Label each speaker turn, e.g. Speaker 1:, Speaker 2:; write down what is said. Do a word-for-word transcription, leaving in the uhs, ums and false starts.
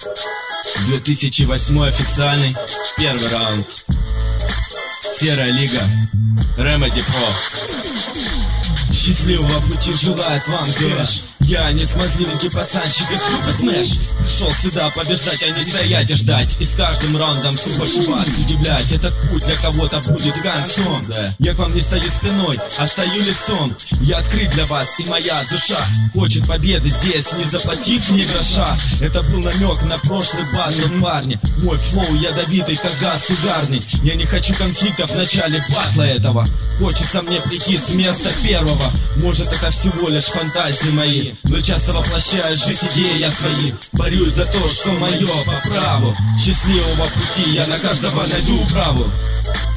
Speaker 1: две тысячи восьмой официальный первый раунд. Серая лига, Remedy Pro. Счастливого пути желает вам Кэш. Я не смазливенький пацанчик из группы Smash. Пришел сюда побеждать, а не стоять и ждать. И с каждым раундом все больше вас удивлять. Этот путь для кого-то будет концом, да. Я к вам не стою спиной, а стою лицом. Я открыт для вас, и моя душа хочет победы здесь, не заплатив ни гроша. Это был намек на прошлый батл, парни. Мой флоу ядовитый, как газ угарный. Я не хочу конфликтов в начале батла этого. Хочется мне прийти с места первого. Может, это всего лишь фантазии мои, но часто воплощаю жизнь идеи я свои. Борюсь за то, что мое по праву. Счастливого пути я на каждого найду праву.